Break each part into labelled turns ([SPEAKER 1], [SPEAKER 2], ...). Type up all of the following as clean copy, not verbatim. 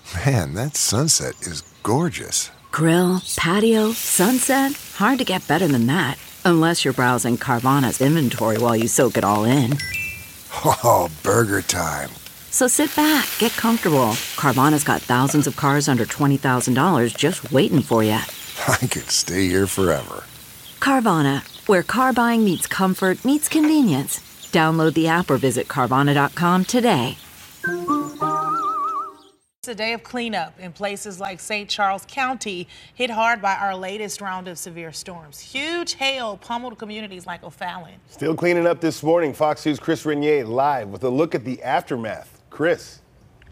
[SPEAKER 1] Man, that sunset is gorgeous.
[SPEAKER 2] Grill, patio, sunset. Hard to get better than that. Unless you're browsing Carvana's inventory while you soak it all in.
[SPEAKER 1] Oh, burger time.
[SPEAKER 2] So sit back, get comfortable. Carvana's got thousands of cars under $20,000 just waiting for you.
[SPEAKER 1] I could stay here forever.
[SPEAKER 2] Carvana, where car buying meets comfort meets convenience. Download the app or visit Carvana.com today.
[SPEAKER 3] It's a day of cleanup in places like St. Charles County, hit hard by our latest round of severe storms. Huge hail pummeled communities like O'Fallon.
[SPEAKER 4] Still cleaning up this morning. Fox News' Chris Renier live with a look at the aftermath. Chris.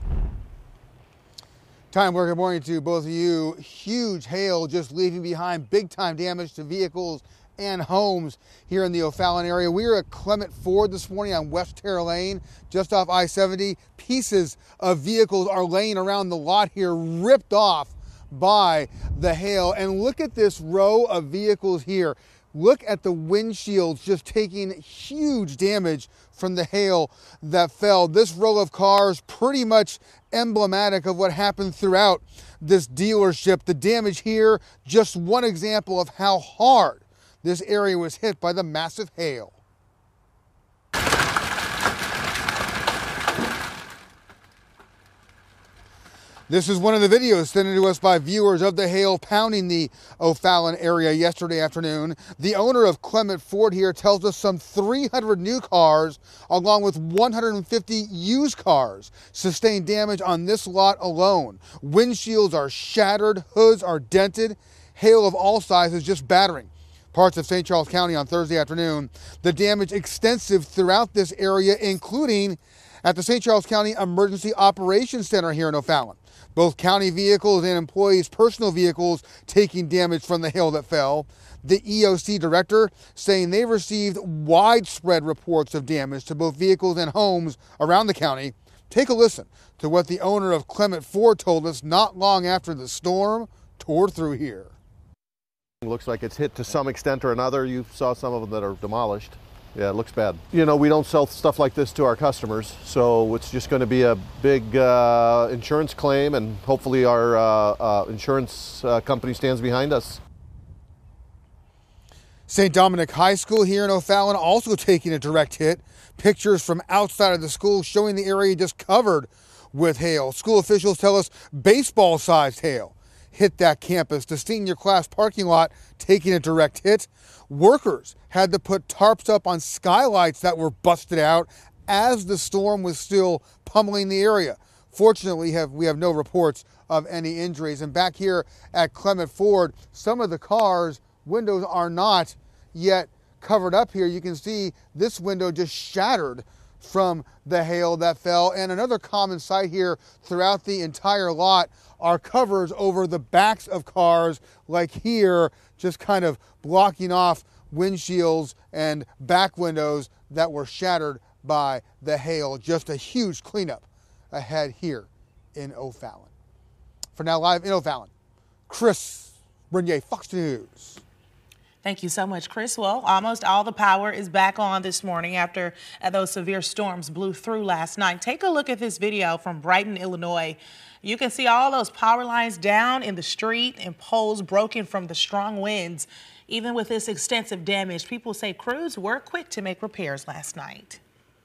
[SPEAKER 5] Time, good morning to both of you. Huge hail just leaving behind big time damage to vehicles and homes here in the O'Fallon area. We are at Clement Ford this morning on West Terra Lane, just off I-70. Pieces of vehicles are laying around the lot here, ripped off by the hail. And look at this row of vehicles here. Look at the windshields just taking huge damage from the hail that fell. This row of cars pretty much emblematic of what happened throughout this dealership. The damage here, just one example of how hard this area was hit by the massive hail. This is one of the videos sent to us by viewers of the hail pounding the O'Fallon area yesterday afternoon. The owner of Clement Ford here tells us some 300 new cars, along with 150 used cars, sustained damage on this lot alone. Windshields are shattered, hoods are dented, hail of all sizes just battering parts of St. Charles County on Thursday afternoon. The damage extensive throughout this area, including at the St. Charles County Emergency Operations Center here in O'Fallon. Both county vehicles and employees' personal vehicles taking damage from the hail that fell. The EOC director saying they received widespread reports of damage to both vehicles and homes around the county. Take a listen to what the owner of Clement Ford told us not long after the storm tore through here.
[SPEAKER 6] It looks like it's hit to some extent or another. You saw some of them that are demolished. Yeah, it looks bad. You know, we don't sell stuff like this to our customers, so it's just going to be a big insurance claim, and hopefully our insurance company stands behind us.
[SPEAKER 5] St. Dominic High School here in O'Fallon also taking a direct hit. Pictures from outside of the school showing the area just covered with hail. School officials tell us baseball-sized hail hit that campus. The senior class parking lot taking a direct hit. Workers had to put tarps up on skylights that were busted out as the storm was still pummeling the area. Fortunately, we have no reports of any injuries. And back here at Clement Ford, some of the cars' windows are not yet covered up here. You can see this window just shattered from the hail that fell. And another common sight here throughout the entire lot are covers over the backs of cars, like here, just kind of blocking off windshields and back windows that were shattered by the hail. Just a huge cleanup ahead here in O'Fallon. For now, live in O'Fallon, Chris Renier, Fox News.
[SPEAKER 3] Thank you so much, Chris. Well, almost all the power is back on this morning after those severe storms blew through last night. Take a look at this video from Brighton, Illinois. You can see all those power lines down in the street and poles broken from the strong winds. Even with this extensive damage, people say crews were quick to make repairs last night.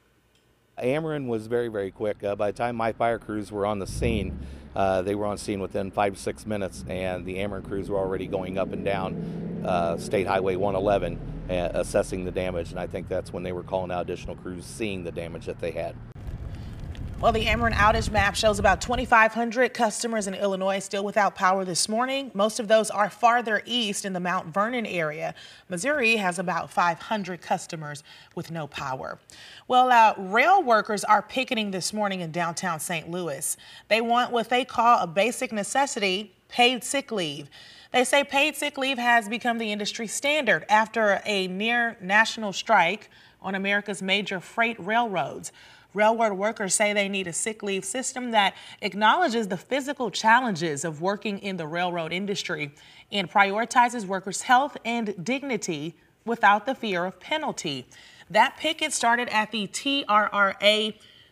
[SPEAKER 7] Ameren was very, very quick. By the time my fire crews were on the scene, they were on scene within 5 to 6 minutes, and the Ameren crews were already going up and down State Highway 111, assessing the damage, and I think that's when they were calling out additional crews, seeing the damage that they had.
[SPEAKER 3] Well, the Ameren outage map shows about 2,500 customers in Illinois still without power this morning. Most of those are farther east in the Mount Vernon area. Missouri has about 500 customers with no power. Well, rail workers are picketing this morning in downtown St. Louis. They want what they call a basic necessity, paid sick leave. They say paid sick leave has become the industry standard after a near national strike on America's major freight railroads. Railroad workers say they need a sick leave system that acknowledges the physical challenges of working in the railroad industry and prioritizes workers' health and dignity without the fear of penalty. That picket started at the TRRA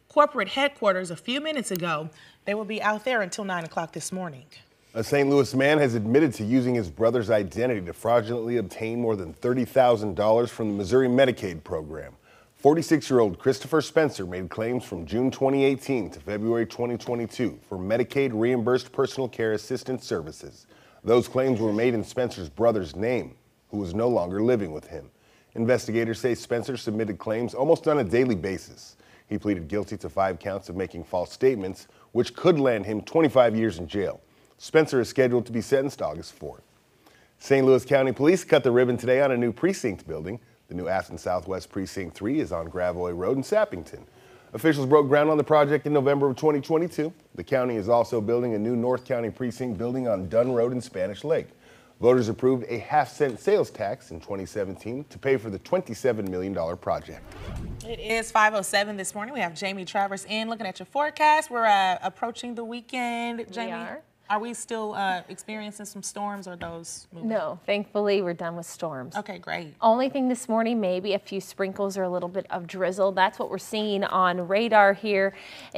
[SPEAKER 3] corporate headquarters a few minutes ago. They will be out there until 9 o'clock this morning.
[SPEAKER 4] A St. Louis man has admitted to using his brother's identity to fraudulently obtain more than $30,000 from the Missouri Medicaid program. 46-year-old Christopher Spencer made claims from June 2018 to February 2022 for Medicaid reimbursed personal care assistance services. Those claims were made in Spencer's brother's name, who was no longer living with him. Investigators say Spencer submitted claims almost on a daily basis. He pleaded guilty to 5 counts of making false statements, which could land him 25 years in jail. Spencer is scheduled to be sentenced August 4th. St. Louis County Police cut the ribbon today on a new precinct building. The new Athens Southwest Precinct 3 is on Gravois Road in Sappington. Officials broke ground on the project in November of 2022. The county is also building a new North County Precinct building on Dunn Road in Spanish Lake. Voters approved a half-cent sales tax in 2017 to pay for the $27 million project.
[SPEAKER 3] It is 5:07 this morning. We have Jamie Travers in looking at your forecast. We're approaching the weekend. Jamie, are we still experiencing some storms, or those moving?
[SPEAKER 8] No, thankfully we're done with storms.
[SPEAKER 3] Okay, great.
[SPEAKER 8] Only thing this morning, maybe a few sprinkles or a little bit of drizzle. That's what we're seeing on radar here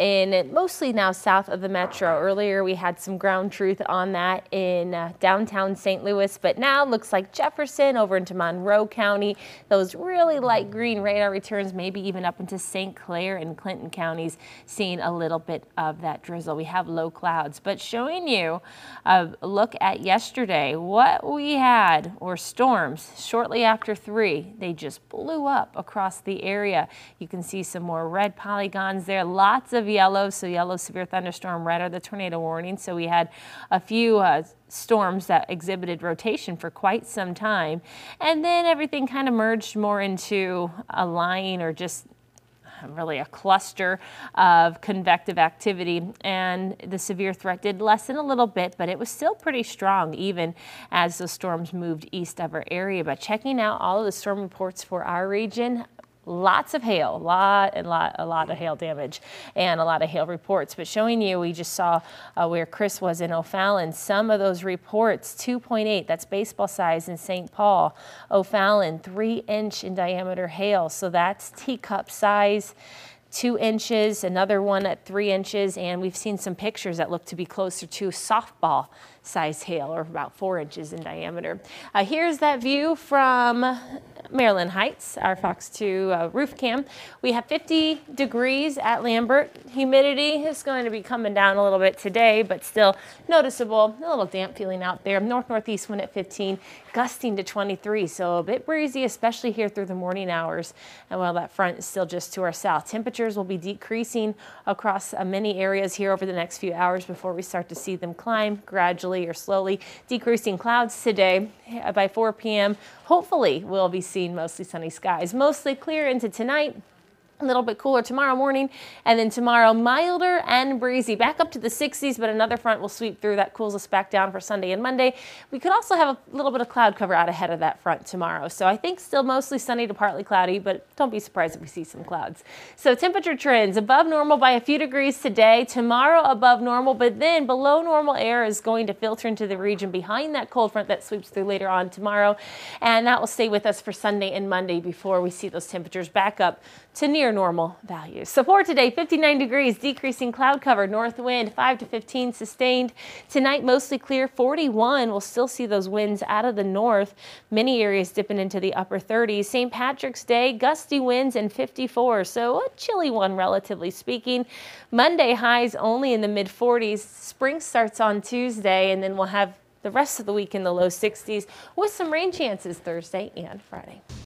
[SPEAKER 8] in mostly now south of the metro. Earlier we had some ground truth on that in downtown St. Louis, but now looks like Jefferson over into Monroe County. Those really light green radar returns, maybe even up into St. Clair and Clinton counties, seeing a little bit of that drizzle. We have low clouds, but showing you a look at yesterday. What we had were storms shortly after 3. They just blew up across the area. You can see some more red polygons there, lots of yellow. So yellow severe thunderstorm, red are the tornado warning. So we had a few storms that exhibited rotation for quite some time. And then everything kind of merged more into a line, or just really a cluster of convective activity, and the severe threat did lessen a little bit, but it was still pretty strong even as the storms moved east of our area. But checking out all of the storm reports for our region, lots of hail, a lot of hail damage and a lot of hail reports. But showing you, we just saw where Chris was in O'Fallon. Some of those reports, 2.8, that's baseball size in St. Paul. O'Fallon, 3-inch in diameter hail. So that's teacup size. 2 inches, another one at 3 inches, and we've seen some pictures that look to be closer to softball size hail, or about 4 inches in diameter. Here's that view from Maryland Heights, our Fox 2 roof cam. We have 50 degrees at Lambert. Humidity is going to be coming down a little bit today, but still noticeable. A little damp feeling out there. North-northeast wind at 15, gusting to 23, so a bit breezy, especially here through the morning hours. And while that front is still just to our south, temperatures will be decreasing across many areas here over the next few hours before we start to see them climb gradually or slowly. Decreasing clouds today. By 4 p.m. hopefully we'll be seeing mostly sunny skies. Mostly clear into tonight. A little bit cooler tomorrow morning, and then tomorrow milder and breezy, back up to the 60s, but another front will sweep through that, cools us back down for Sunday and Monday. We could also have a little bit of cloud cover out ahead of that front tomorrow. So I think still mostly sunny to partly cloudy, but don't be surprised if we see some clouds. So temperature trends above normal by a few degrees today, tomorrow above normal, but then below normal air is going to filter into the region behind that cold front that sweeps through later on tomorrow, and that will stay with us for Sunday and Monday before we see those temperatures back up to near normal values. So for today, 59 degrees, decreasing cloud cover, north wind 5 to 15 sustained. Tonight, mostly clear, 41. We'll still see those winds out of the north. Many areas dipping into the upper 30s. St. Patrick's Day, gusty winds and 54. So a chilly one, relatively speaking. Monday, highs only in the mid 40s. Spring starts on Tuesday, and then we'll have the rest of the week in the low 60s with some rain chances Thursday and Friday.